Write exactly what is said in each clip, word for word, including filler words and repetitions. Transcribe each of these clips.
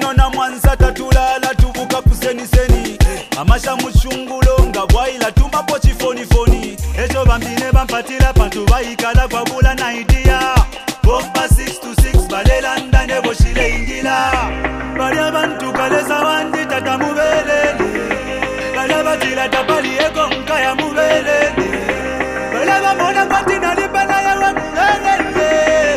na mwanza tatulala tubuka kuseni seni amasha mushungulo nga bwaila tumapo chifoni foni ejo bambine bampatila pantu bayikala kwa bula na idea bomba six to six balela ndane boshile ingila bali abantu kaleza wandi tata mubelele bala batila tapali eko nkaya mubelele bala bamona kwatina lipana ya wabelele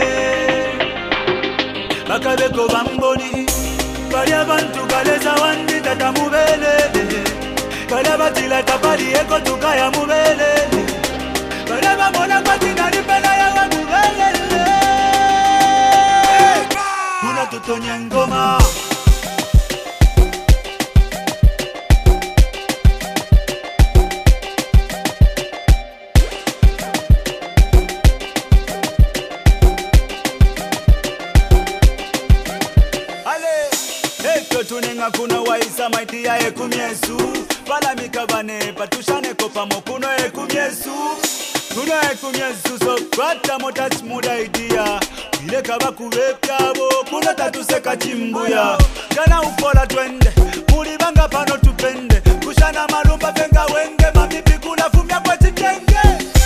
bakabeko bamboni bali abantu kaleza wandi tata mubelele bala batila tapali eko tukaya mubelele bala bamona kwatina lipana ya wabelele kuna tutonya ngoma tunenga kuna waisa maiti ya ekumyesu pala mikabane patushane kopa mokuno ekumyesu kuno ekumyesu so kwata motach muda idea ile kaba kubepyabo kuno tatuseka chimbuya kana ufola twende kulibanga pano tupende kushana malumba venga wenge mamipi kula fumya kwa chitenge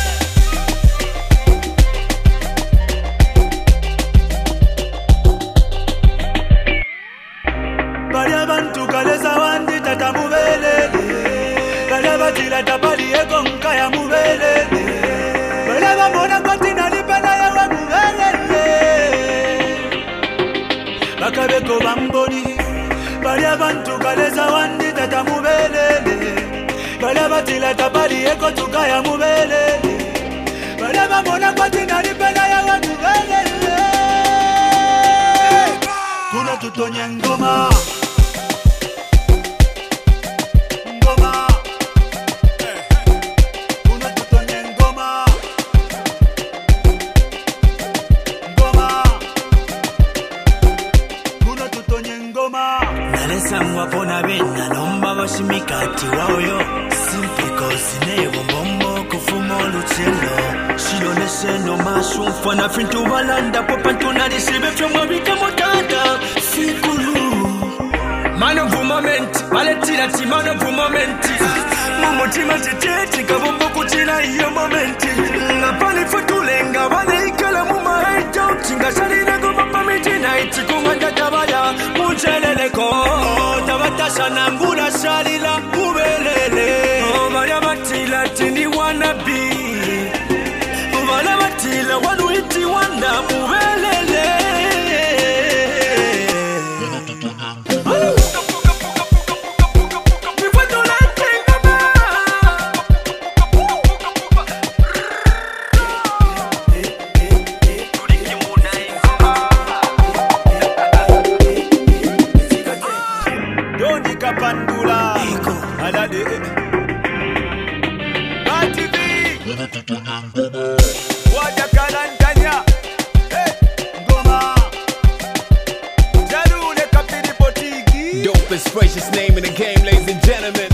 bali abantu kaleza wandi tata mubelele bali batila tapali eko nkaya mubelele bali bamona kwatina lipana ya wabelele bakabeko bamboni bali abantu kaleza wandi tata mubelele bali batila tapali eko tukaya mubelele bali bamona kwatina lipana ya wabelele kuna tutonya ngoma Nalesangwa pona bena nomba bashimikati waoyo simple cause nebo bombo kufumo luchelo shilone seno mashu mfana fintu balanda popantuna lisibe fyomwa bika motata sikulu man of a moment baletina ti man of a moment mumutima titeti kabombo kuchina iyo moment ngapani futulenga bale ikala muma head out ngashalina goma pamitina itikunga tabaya munjelele ko tabatasha nangula shalila kubelele oh baya batila tini wanna be bala batila wanu iti wanda kubelele Pandula alade Bativi Waja kalantanya Ngoma Jalule kapiri potigi Dopest precious name in the game, ladies and gentlemen.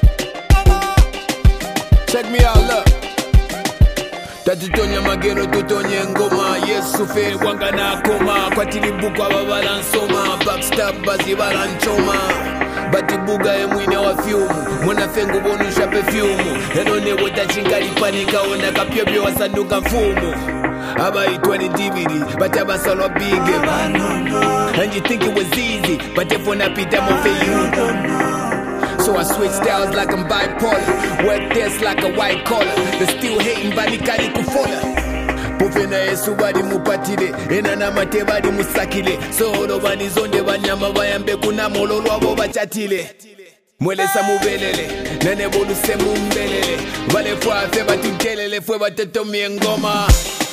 Check me out, look. Tatutonya mageno tutonye ngoma Yesu fe wanga na koma kwa tilibuku ababala nsoma backstab bazibala nchoma batibuga emwine wa fyumu mwana fengu bonusha perfume enone wota chingali panika onda kapyobyo wasanduka mfumu abaitwa ni D V D but abasalwa bige and you think it was easy but if when I beat them off you so I switch styles like I'm bipolar work this like a white collar they still hating banikali kufola Pufena Yesu badi mupatile enana mate badi musakile solo bani zonde banyama bayambe kuna mololo abo bachatile mwelesa mubelele nene boluse mumbelele vale fwa fe batujelele fwe batetomie ngoma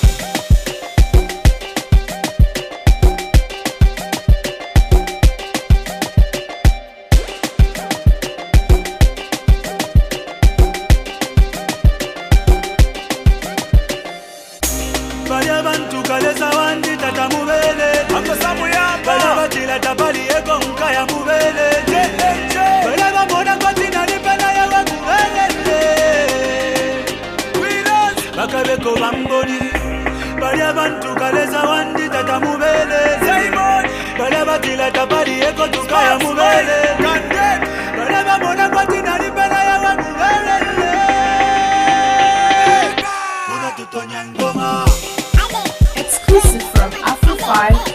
bali abantu kaleza wandi tata mubelele akosamu yamba bali batila tapali eko nkaya mubelele bali bamona kwatina lipana ya wabelele bakabeko bamboni bali abantu kaleza wandi tata mubelele bali batila Leta bari eko tukaya mubele Bareba mona kwa tina nipena yawe mubele Una tutonya ngoma Exclusive from Afro five